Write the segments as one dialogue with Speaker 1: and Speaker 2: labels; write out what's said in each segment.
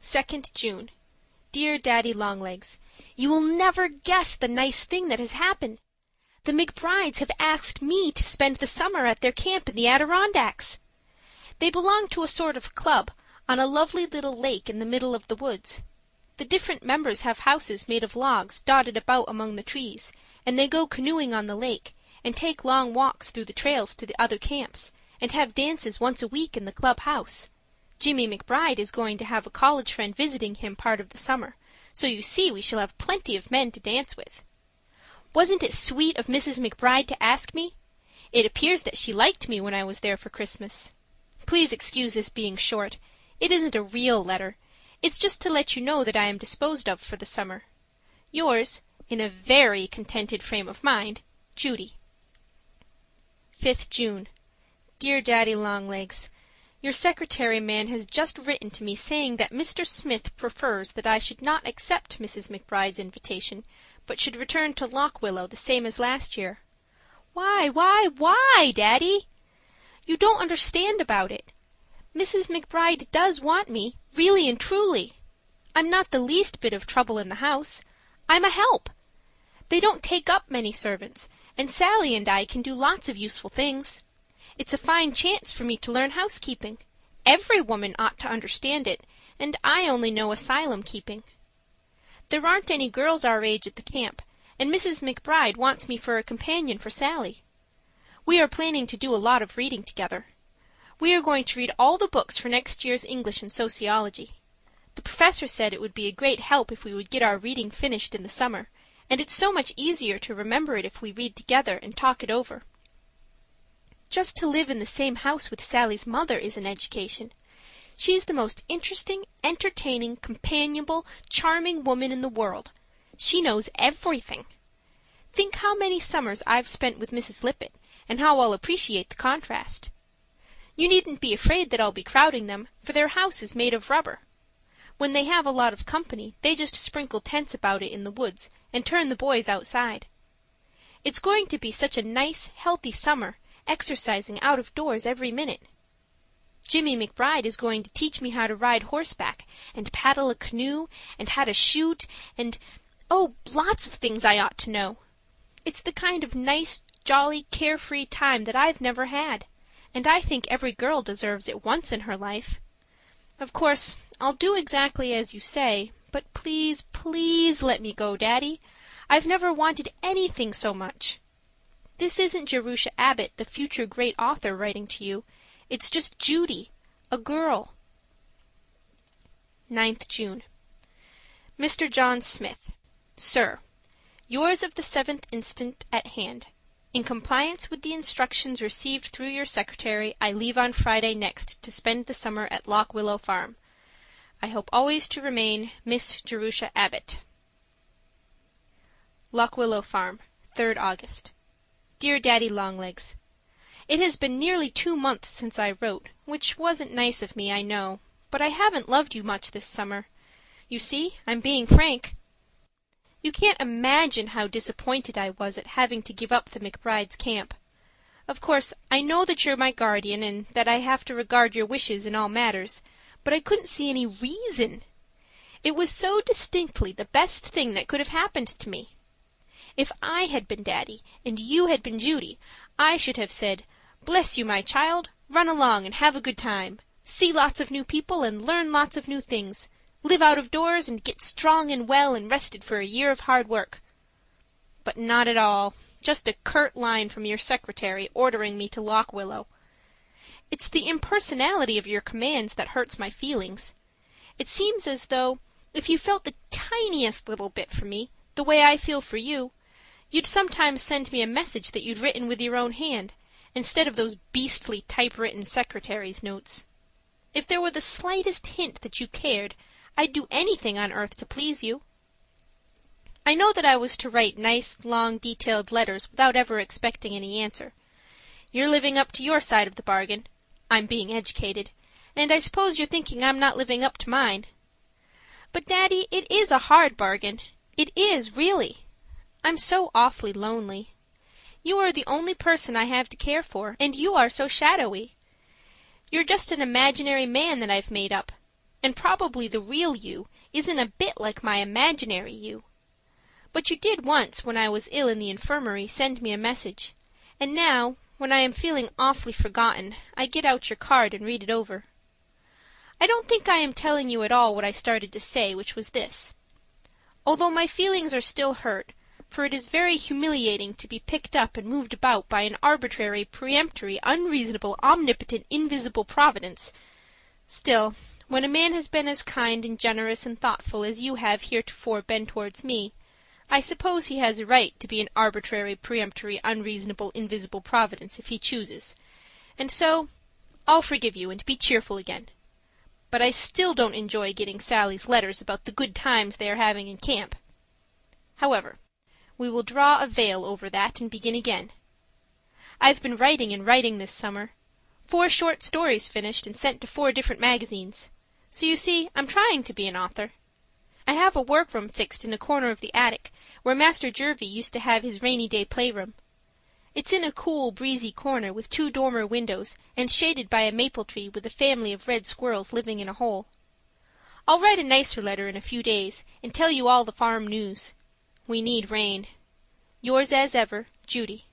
Speaker 1: 2nd June. Dear Daddy-Long-Legs, you will never guess the nice thing that has happened. The McBrides have asked me to spend the summer at their camp in the Adirondacks. They belong to a sort of club on a lovely little lake in the middle of the woods. The different members have houses made of logs dotted about among the trees, and they go canoeing on the lake, and take long walks through the trails to the other camps, and have dances once a week in the club house. Jimmie McBride is going to have a college friend visiting him part of the summer, so you see we shall have plenty of men to dance with. Wasn't it sweet of Mrs. McBride to ask me? It appears that she liked me when I was there for Christmas. Please excuse this being short. It isn't a real letter. It's just to let you know that I am disposed of for the summer. Yours, in a very contented frame of mind, Judy. 5th June. Dear Daddy-Long-Legs, your secretary man has just written to me saying that Mr. Smith prefers that I should not accept Mrs. McBride's invitation, but should return to Lock Willow the same as last year. Why, Daddy? You don't understand about it. Mrs. McBride does want me, really and truly. I'm not the least bit of trouble in the house. I'm a help. They don't take up many servants, and Sallie and I can do lots of useful things. It's a fine chance for me to learn housekeeping. Every woman ought to understand it, and I only know asylum keeping. There aren't any girls our age at the camp, and Mrs. McBride wants me for a companion for Sallie. We are planning to do a lot of reading together. We are going to read all the books for next year's English and sociology. The professor said it would be a great help if we would get our reading finished in the summer, and it's so much easier to remember it if we read together and talk it over. Just to live in the same house with Sallie's mother is an education. She's the most interesting, entertaining, companionable, charming woman in the world. She knows everything. Think how many summers I've spent with Mrs. Lippett, and how I'll appreciate the contrast. You needn't be afraid that I'll be crowding them, for their house is made of rubber. When they have a lot of company, they just sprinkle tents about it in the woods, and turn the boys outside. It's going to be such a nice, healthy summer, exercising out of doors every minute. Jimmie McBride is going to teach me how to ride horseback, and paddle a canoe, and how to shoot, and lots of things I ought to know. It's the kind of nice, jolly, carefree time that I've never had, and I think every girl deserves it once in her life. Of course, I'll do exactly as you say, but please, please let me go, Daddy. I've never wanted anything so much. This isn't Jerusha Abbott, the future great author, writing to you. It's just Judy, a girl. 9th June. Mr. John Smith, Sir, yours of the 7th instant at hand. In compliance with the instructions received through your secretary, I leave on Friday next to spend the summer at Lock Willow Farm. I hope always to remain Miss Jerusha Abbott. Lock Willow Farm, 3rd August. Dear Daddy-Long-Legs, it has been nearly 2 months since I wrote, which wasn't nice of me, I know, but I haven't loved you much this summer. You see, I'm being frank. You can't imagine how disappointed I was at having to give up the McBride's camp. Of course, I know that you're my guardian and that I have to regard your wishes in all matters, but I couldn't see any reason. It was so distinctly the best thing that could have happened to me. If I had been Daddy and you had been Judy, I should have said, "Bless you, my child, run along and have a good time. See lots of new people and learn lots of new things. Live out of doors and get strong and well and rested for a year of hard work." But not at all. Just a curt line from your secretary ordering me to Lock Willow. It's the impersonality of your commands that hurts my feelings. It seems as though, if you felt the tiniest little bit for me, the way I feel for you, you'd sometimes send me a message that you'd written with your own hand, instead of those beastly typewritten secretary's notes. If there were the slightest hint that you cared, I'd do anything on earth to please you. I know that I was to write nice, long, detailed letters without ever expecting any answer. You're living up to your side of the bargain. I'm being educated, and I suppose you're thinking I'm not living up to mine. But, Daddy, it is a hard bargain. It is, really. I'm so awfully lonely. You are the only person I have to care for, and you are so shadowy. You're just an imaginary man that I've made up. and probably the real you isn't a bit like my imaginary you. But you did once, when I was ill in the infirmary, send me a message, and now, when I am feeling awfully forgotten, I get out your card and read it over. I don't think I am telling you at all what I started to say, which was this. Although my feelings are still hurt, for it is very humiliating to be picked up and moved about by an arbitrary, peremptory, unreasonable, omnipotent, invisible Providence, still, when a man has been as kind and generous and thoughtful as you have heretofore been towards me, I suppose he has a right to be an arbitrary, peremptory, unreasonable, invisible Providence if he chooses, and so I'll forgive you and be cheerful again. But I still don't enjoy getting Sallie's letters about the good times they are having in camp. However, we will draw a veil over that and begin again. I've been writing and writing this summer. 4 short stories finished and sent to 4 different magazines. So you see, I'm trying to be an author. I have a workroom fixed in a corner of the attic, where Master Jervie used to have his rainy day playroom. It's in a cool, breezy corner with 2 dormer windows and shaded by a maple tree with a family of red squirrels living in a hole. I'll write a nicer letter in a few days and tell you all the farm news. We need rain. Yours as ever, Judy.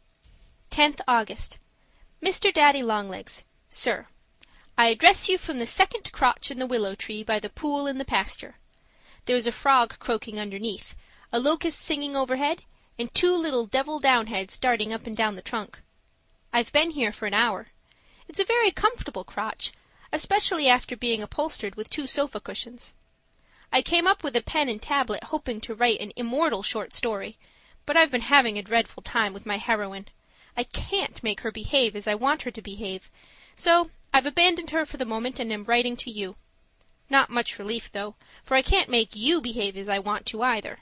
Speaker 1: 10th August. Mr. Daddy-long-legs, Sir, I address you from the second crotch in the willow tree by the pool in the pasture. There's a frog croaking underneath, a locust singing overhead, and 2 little devil-downheads darting up and down the trunk. I've been here for an hour. It's a very comfortable crotch, especially after being upholstered with 2 sofa cushions. I came up with a pen and tablet hoping to write an immortal short story, but I've been having a dreadful time with my heroine. I can't make her behave as I want her to behave, so I've abandoned her for the moment and am writing to you. Not much relief, though, for I can't make you behave as I want to either.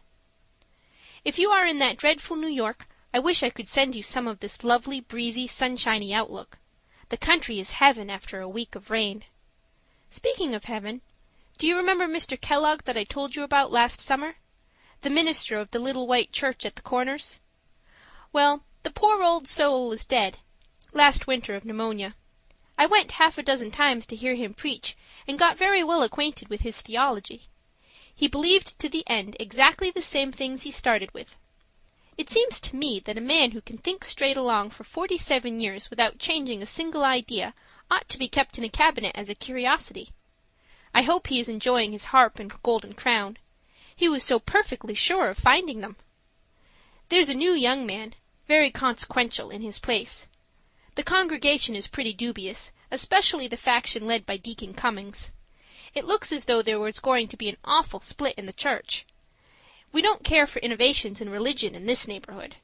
Speaker 1: If you are in that dreadful New York, I wish I could send you some of this lovely, breezy, sunshiny outlook. The country is heaven after a week of rain. Speaking of heaven, do you remember Mr. Kellogg that I told you about last summer? The minister of the little white church at the Corners? Well, the poor old soul is dead, last winter of pneumonia. I went half a dozen times to hear him preach, and got very well acquainted with his theology. He believed to the end exactly the same things he started with. It seems to me that a man who can think straight along for 47 years without changing a single idea ought to be kept in a cabinet as a curiosity. I hope he is enjoying his harp and golden crown. He was so perfectly sure of finding them. There's a new young man, very consequential, in his place. The congregation is pretty dubious, especially the faction led by Deacon Cummings. It looks as though there was going to be an awful split in the church. We don't care for innovations in religion in this neighborhood.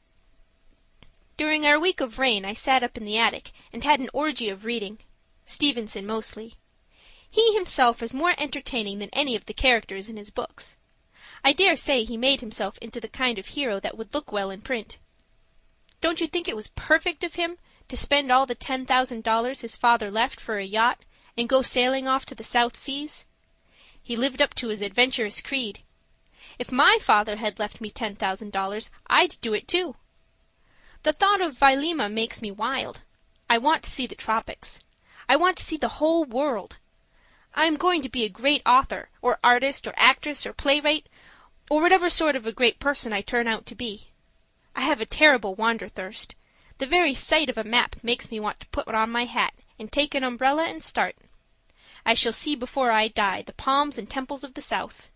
Speaker 1: During our week of rain I sat up in the attic and had an orgy of reading, Stevenson mostly. He himself is more entertaining than any of the characters in his books. I dare say he made himself into the kind of hero that would look well in print. Don't you think it was perfect of him to spend all the $10,000 his father left for a yacht and go sailing off to the South Seas? He lived up to his adventurous creed. If my father had left me $10,000, I'd do it too. The thought of Vailima makes me wild. I want to see the tropics. I want to see the whole world. I am going to be a great author, or artist, or actress, or playwright, or whatever sort of a great person I turn out to be. I have a terrible wanderthirst. The very sight of a map makes me want to put on my hat and take an umbrella and start. I shall see before I die the palms and temples of the South.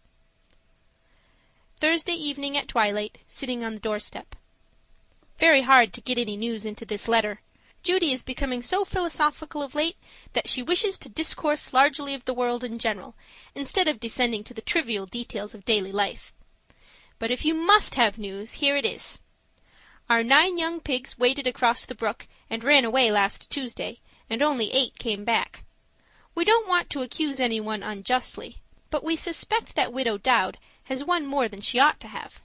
Speaker 1: Thursday evening at twilight, sitting on the doorstep. Very hard to get any news into this letter. Judy is becoming so philosophical of late that she wishes to discourse largely of the world in general, instead of descending to the trivial details of daily life. But if you must have news, here it is. Our 9 young pigs waded across the brook and ran away last Tuesday, and only 8 came back. We don't want to accuse anyone unjustly, but we suspect that Widow Dowd has won more than she ought to have.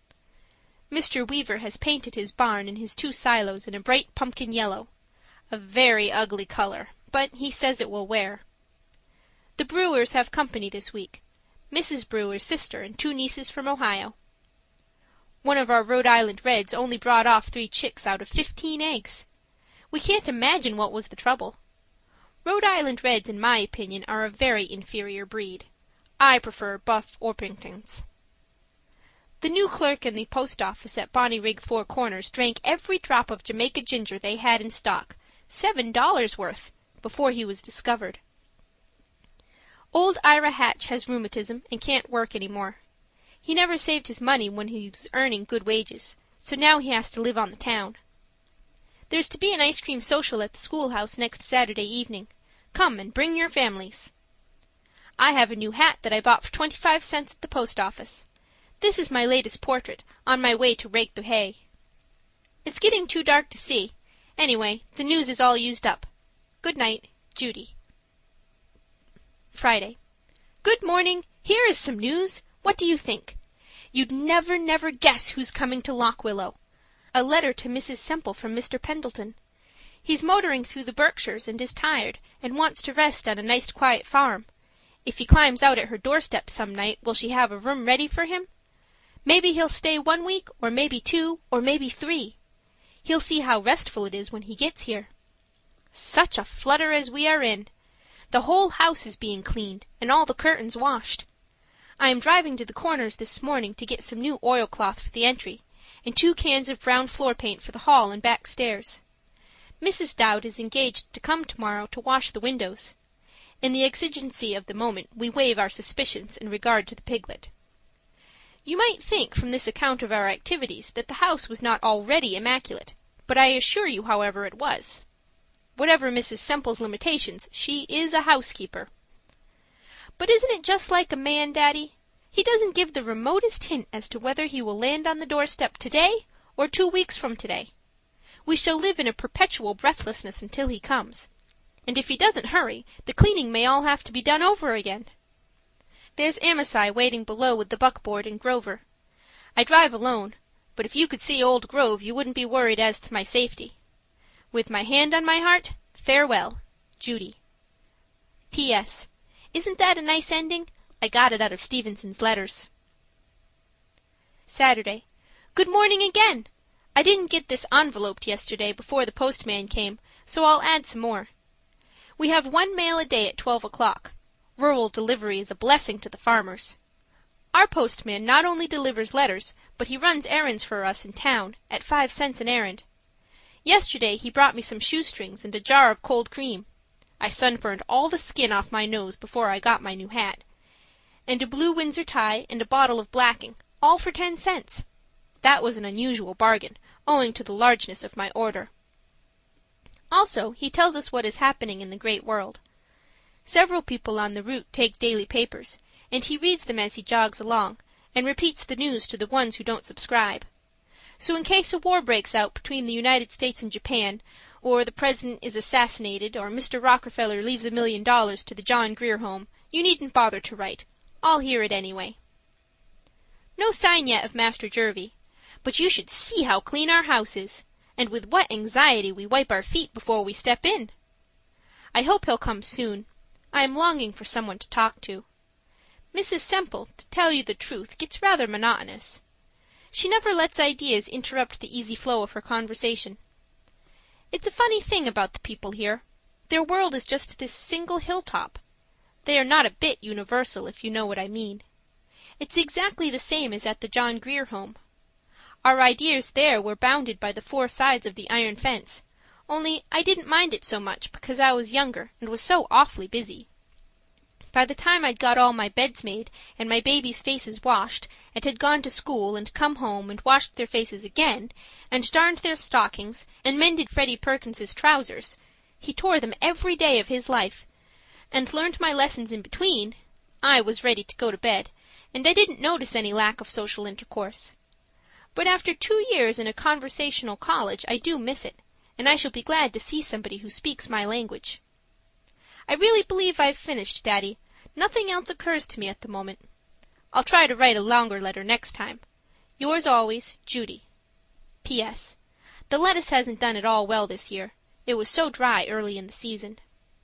Speaker 1: Mr. Weaver has painted his barn and his 2 silos in a bright pumpkin yellow, a very ugly color, but he says it will wear. The Brewers have company this week, Mrs. Brewer's sister and 2 nieces from Ohio. One of our Rhode Island Reds only brought off 3 chicks out of 15 eggs. We can't imagine what was the trouble. Rhode Island Reds, in my opinion, are a very inferior breed. I prefer Buff Orpingtons. The new clerk in the post office at Bonnyrigg Four Corners drank every drop of Jamaica ginger they had in stock, $7 worth, before he was discovered. Old Ira Hatch has rheumatism and can't work any more. He never saved his money when he was earning good wages, so now he has to live on the town. There's to be an ice cream social at the schoolhouse next Saturday evening. Come and bring your families. I have a new hat that I bought for 25 cents at the post office. This is my latest portrait, on my way to rake the hay. It's getting too dark to see. Anyway, the news is all used up. Good night, Judy. Friday. Good morning. Here is some news. What do you think? You'd never guess who's coming to Lock Willow. A letter to Mrs. Semple from Mr. Pendleton. He's motoring through the Berkshires and is tired, and wants to rest on a nice quiet farm. If he climbs out at her doorstep some night, will she have a room ready for him? Maybe he'll stay 1 week, or maybe 2, or maybe 3. He'll see how restful it is when he gets here. Such a flutter as we are in. The whole house is being cleaned, and all the curtains washed. I am driving to the Corners this morning to get some new oilcloth for the entry, and 2 cans of brown floor paint for the hall and back stairs. Mrs. Dowd is engaged to come tomorrow to wash the windows. In the exigency of the moment, we waive our suspicions in regard to the piglet. You might think from this account of our activities that the house was not already immaculate, but I assure you, however, it was. Whatever Mrs. Semple's limitations, she is a housekeeper. But isn't it just like a man, Daddy? He doesn't give the remotest hint as to whether he will land on the doorstep today or 2 weeks from today. We shall live in a perpetual breathlessness until he comes. And if he doesn't hurry, the cleaning may all have to be done over again. There's Amasai waiting below with the buckboard and Grover. I drive alone, but if you could see old Grove, you wouldn't be worried as to my safety. With my hand on my heart, farewell, Judy. P.S. Isn't that a nice ending? I got it out of Stevenson's letters. Saturday. Good morning again. I didn't get this enveloped yesterday before the postman came, so I'll add some more. We have 1 mail a day at 12 o'clock. Rural delivery is a blessing to the farmers. Our postman not only delivers letters, but he runs errands for us in town, at 5 cents an errand. Yesterday he brought me some shoestrings and a jar of cold cream. I sunburned all the skin off my nose before I got my new hat. And a blue Windsor tie and a bottle of blacking, all for 10 cents. That was an unusual bargain, owing to the largeness of my order. Also, he tells us what is happening in the great world. Several people on the route take daily papers, and he reads them as he jogs along, and repeats the news to the ones who don't subscribe. So in case a war breaks out between the United States and Japan, or the President is assassinated, or Mr. Rockefeller leaves $1 million to the John Grier Home, you needn't bother to write. I'll hear it anyway. No sign yet of Master Jervie, but you should see how clean our house is, and with what anxiety we wipe our feet before we step in. I hope he'll come soon. I am longing for someone to talk to. Mrs. Semple, to tell you the truth, gets rather monotonous. She never lets ideas interrupt the easy flow of her conversation. It's a funny thing about the people here. Their world is just this single hilltop. They are not a bit universal, if you know what I mean. It's exactly the same as at the John Grier Home. Our ideas there were bounded by the 4 sides of the iron fence, only I didn't mind it so much because I was younger and was so awfully busy. By the time I'd got all my beds made and my babies' faces washed, and had gone to school and come home and washed their faces again, and darned their stockings, and mended Freddie Perkins's trousers, he tore them every day of his life, and learned my lessons in between, I was ready to go to bed, and I didn't notice any lack of social intercourse. But after 2 years in a conversational college, I do miss it, and I shall be glad to see somebody who speaks my language. I really believe I've finished, Daddy. Nothing else occurs to me at the moment. I'll try to write a longer letter next time. Yours always, Judy. P.S. The lettuce hasn't done at all well this year. It was so dry early in the season.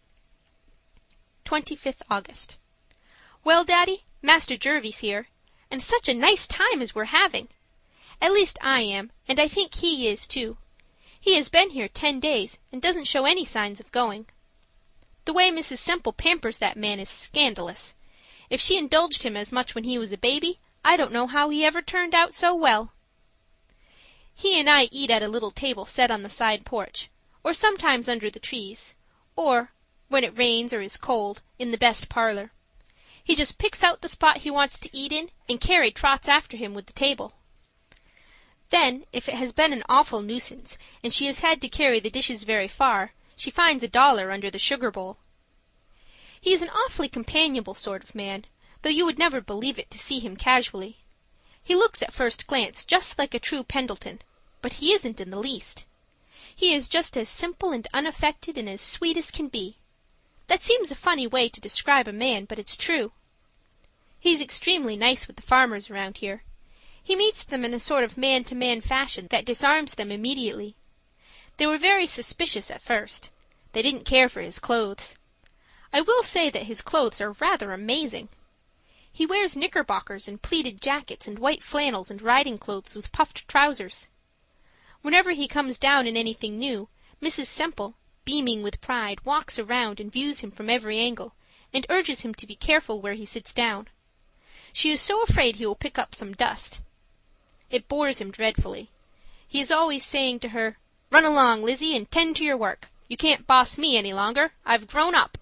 Speaker 1: 25th August. Well, Daddy, Master Jervie's here, and such a nice time as we're having. At least I am, and I think he is too. He has been here 10 days, and doesn't show any signs of going. The way Mrs. Semple pampers that man is scandalous. If she indulged him as much when he was a baby, I don't know how he ever turned out so well. He and I eat at a little table set on the side porch, or sometimes under the trees, or, when it rains or is cold, in the best parlor. He just picks out the spot he wants to eat in, and Carrie trots after him with the table. Then, if it has been an awful nuisance, and she has had to carry the dishes very far, she finds $1 under the sugar bowl. He is an awfully companionable sort of man, though you would never believe it to see him casually. He looks at first glance just like a true Pendleton, but he isn't in the least. He is just as simple and unaffected and as sweet as can be. That seems a funny way to describe a man, but it's true. He's extremely nice with the farmers around here. He meets them in a sort of man-to-man fashion that disarms them immediately. They were very suspicious at first. They didn't care for his clothes. I will say that his clothes are rather amazing. He wears knickerbockers and pleated jackets and white flannels and riding clothes with puffed trousers. Whenever he comes down in anything new, Mrs. Semple, beaming with pride, walks around and views him from every angle, and urges him to be careful where he sits down. She is so afraid he will pick up some dust. It bores him dreadfully. He is always saying to her, "Run along, Lizzie, and tend to your work. You can't boss me any longer. I've grown up."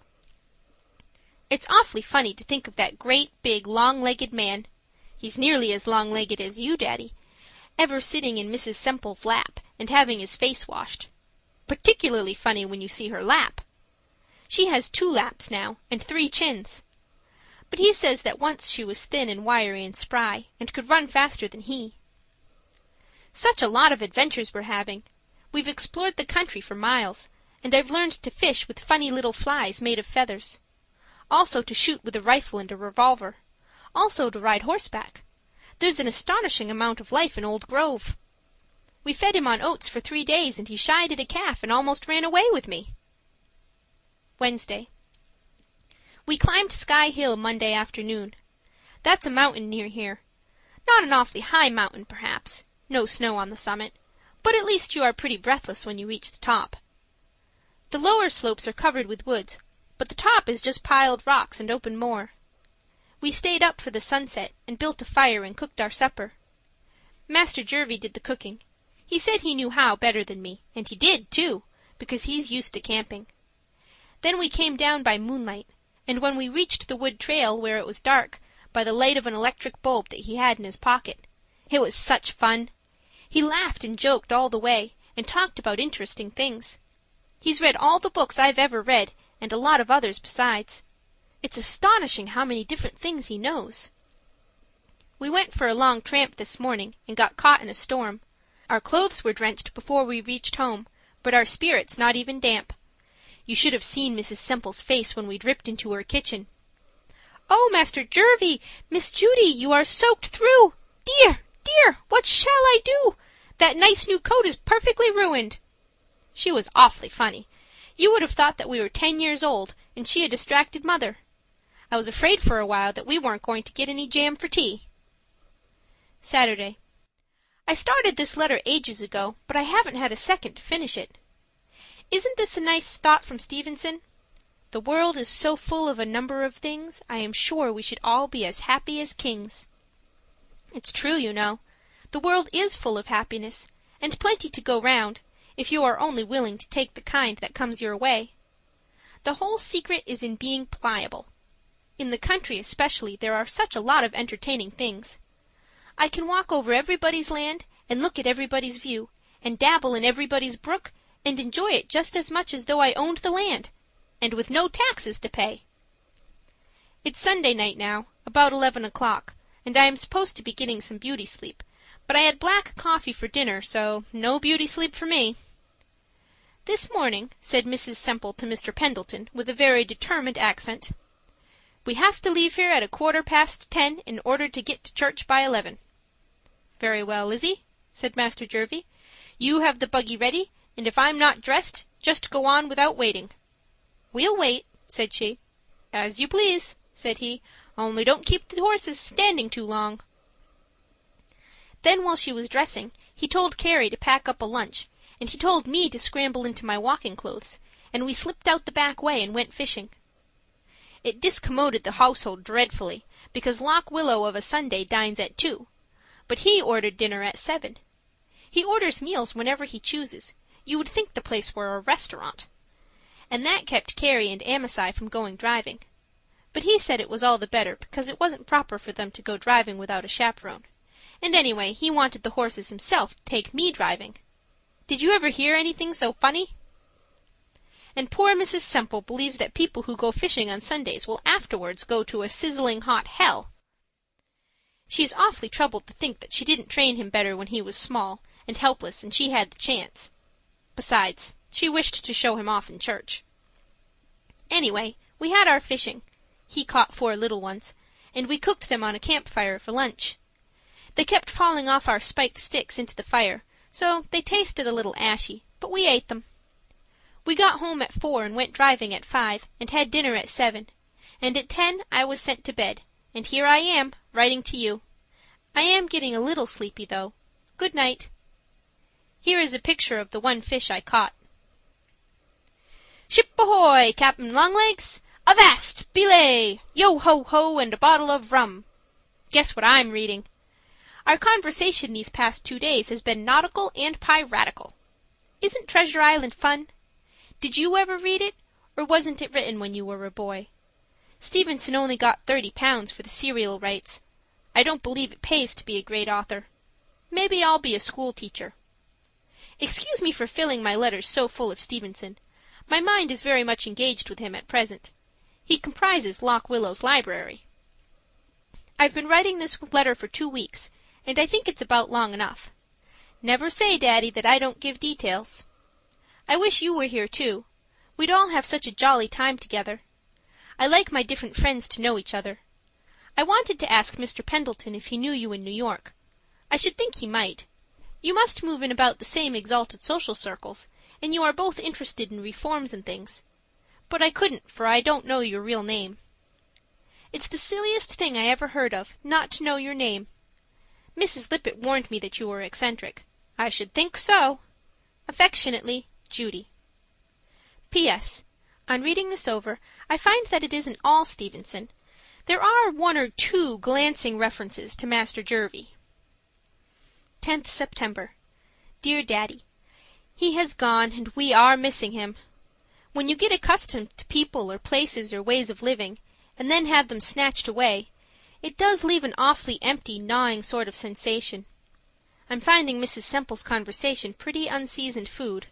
Speaker 1: It's awfully funny to think of that great, big, long-legged man, he's nearly as long-legged as you, Daddy, ever sitting in Mrs. Semple's lap and having his face washed. Particularly funny when you see her lap. She has 2 laps now, and 3 chins. But he says that once she was thin and wiry and spry, and could run faster than he. Such a lot of adventures we're having. We've explored the country for miles, and I've learned to fish with funny little flies made of feathers. Also to shoot with a rifle and a revolver. Also to ride horseback. There's an astonishing amount of life in Old Grove. We fed him on oats for 3 days, and he shied at a calf and almost ran away with me. Wednesday. We climbed Sky Hill Monday afternoon. That's a mountain near here. Not an awfully high mountain, perhaps. No snow on the summit. But at least you are pretty breathless when you reach the top. The lower slopes are covered with woods, but the top is just piled rocks and open moor. We stayed up for the sunset and built a fire and cooked our supper. Master Jervie did the cooking. He said he knew how better than me, and he did, too, because he's used to camping. Then we came down by moonlight, and when we reached the wood trail where it was dark, by the light of an electric bulb that he had in his pocket. It was such fun. He laughed and joked all the way, and talked about interesting things. He's read all the books I've ever read, and a lot of others besides. It's astonishing how many different things he knows. We went for a long tramp this morning, and got caught in a storm. Our clothes were drenched before we reached home, but our spirits not even damp. You should have seen Mrs. Semple's face when we dripped into her kitchen. "Oh, Master Jervie! Miss Judy, you are soaked through! Dear, dear, what shall I do? That nice new coat is perfectly ruined." She was awfully funny. You would have thought that we were 10 years old, and she a distracted mother. I was afraid for a while that we weren't going to get any jam for tea. Saturday. I started this letter ages ago, but I haven't had a second to finish it. Isn't this a nice thought from Stevenson? The world is so full of a number of things, I am sure we should all be as happy as kings. It's true, you know. The world is full of happiness, and plenty to go round, if you are only willing to take the kind that comes your way. The whole secret is in being pliable. In the country especially there are such a lot of entertaining things. I can walk over everybody's land, and look at everybody's view, and dabble in everybody's brook, and enjoy it just as much as though I owned the land, and with no taxes to pay. It's Sunday night now, about 11 o'clock, and I am supposed to be getting some beauty sleep, but I had black coffee for dinner, so no beauty sleep for me. "This morning," said Mrs. Semple to Mr. Pendleton, with a very determined accent, "we have to leave here at 10:15 in order to get to church by 11. "Very well, Lizzie," said Master Jervie. "You have the buggy ready, and if I'm not dressed, just go on without waiting." "We'll wait," said she. "As you please," said he, "only don't keep the horses standing too long." Then while she was dressing, he told Carrie to pack up a lunch, and he told me to scramble into my walking clothes, and we slipped out the back way and went fishing. It discommoded the household dreadfully, because Lock Willow of a Sunday dines at 2, but he ordered dinner at 7. He orders meals whenever he chooses. You would think the place were a restaurant. And that kept Carrie and Amasai from going driving. But he said it was all the better because it wasn't proper for them to go driving without a chaperone. And anyway, he wanted the horses himself to take me driving. Did you ever hear anything so funny? And poor Mrs. Semple believes that people who go fishing on Sundays will afterwards go to a sizzling hot hell. She's awfully troubled to think that she didn't train him better when he was small and helpless and she had the chance. Besides, she wished to show him off in church. Anyway, we had our fishing. He caught 4 little ones, and we cooked them on a campfire for lunch. They kept falling off our spiked sticks into the fire, so they tasted a little ashy, but we ate them. We got home at 4 and went driving at 5 and had dinner at 7, and at 10 I was sent to bed, and here I am, writing to you. I am getting a little sleepy, though. Good night. Here is a picture of the one fish I caught. Ship ahoy, Captain Longlegs! Avast! Belay! Yo-ho-ho and a bottle of rum. Guess what I'm reading. Our conversation these past 2 days has been nautical and piratical. Isn't Treasure Island fun? Did you ever read it, or wasn't it written when you were a boy? Stevenson only got £30 for the serial rights. I don't believe it pays to be a great author. Maybe I'll be a school teacher. Excuse me for filling my letters so full of Stevenson. My mind is very much engaged with him at present. He comprises Lock Willow's library. I've been writing this letter for 2 weeks, and I think it's about long enough. Never say, Daddy, that I don't give details. I wish you were here, too. We'd all have such a jolly time together. I like my different friends to know each other. I wanted to ask Mr. Pendleton if he knew you in New York. I should think he might. You must move in about the same exalted social circles, and you are both interested in reforms and things. But I couldn't, for I don't know your real name. It's the silliest thing I ever heard of, not to know your name. Mrs. Lippett warned me that you were eccentric. I should think so. Affectionately, Judy. P.S. On reading this over, I find that it isn't all Stevenson. There are 1 or 2 glancing references to Master Jervie. 10th September. Dear Daddy, he has gone, and we are missing him. When you get accustomed to people or places or ways of living, and then have them snatched away, it does leave an awfully empty, gnawing sort of sensation. I'm finding Mrs. Semple's conversation pretty unseasoned food.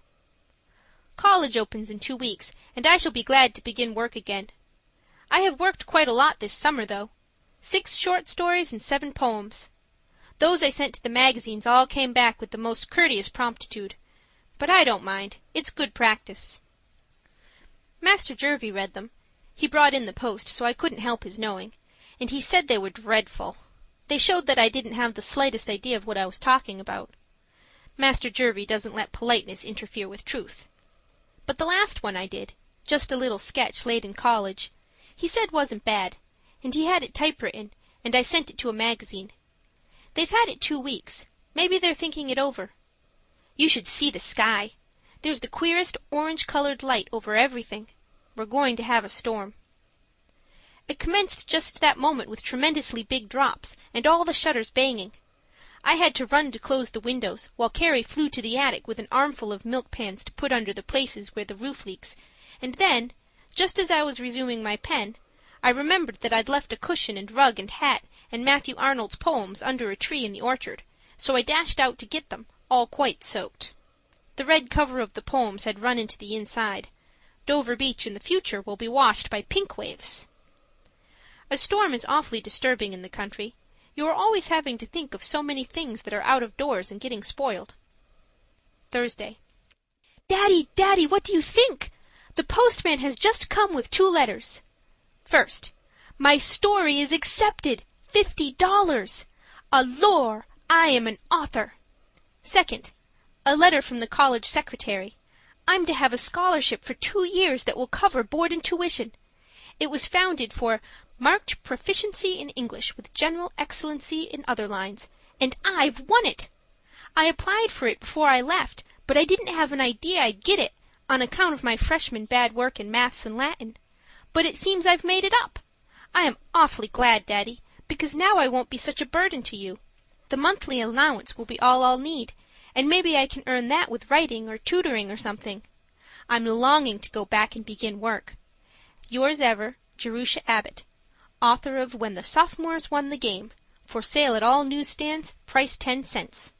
Speaker 1: College opens in 2 weeks, and I shall be glad to begin work again. I have worked quite a lot this summer, though. 6 short stories and 7 poems. Those I sent to the magazines all came back with the most courteous promptitude. But I don't mind. It's good practice. Master Jervie read them. He brought in the post, so I couldn't help his knowing, and he said they were dreadful. They showed that I didn't have the slightest idea of what I was talking about. Master Jervie doesn't let politeness interfere with truth. But the last one I did, just a little sketch late in college, he said wasn't bad, and he had it typewritten, and I sent it to a magazine. They've had it 2 weeks. Maybe they're thinking it over. You should see the sky. There's the queerest orange-colored light over everything. We're going to have a storm. It commenced just that moment with tremendously big drops, and all the shutters banging. I had to run to close the windows, while Carrie flew to the attic with an armful of milk pans to put under the places where the roof leaks, and then, just as I was resuming my pen, I remembered that I'd left a cushion and rug and hat and Matthew Arnold's poems under a tree in the orchard, so I dashed out to get them, all quite soaked. The red cover of the poems had run into the inside. Dover Beach in the future will be washed by pink waves. A storm is awfully disturbing in the country. You are always having to think of so many things that are out of doors and getting spoiled. Thursday. Daddy, what do you think? The postman has just come with 2 letters. First, my story is accepted. $50. Allure, I am an author. Second, a letter from the college secretary. I'm to have a scholarship for 2 years that will cover board and tuition. It was founded for marked proficiency in English with general excellency in other lines, and I've won it. I applied for it before I left, but I didn't have an idea I'd get it. on account of my freshman bad work in maths and Latin. But it seems I've made it up. I am awfully glad, Daddy, because now I won't be such a burden to you. The monthly allowance will be all I'll need, and maybe I can earn that with writing or tutoring or something. I'm longing to go back and begin work. Yours ever, Jerusha Abbott, author of When the Sophomores Won the Game. For sale at all newsstands, price 10 cents.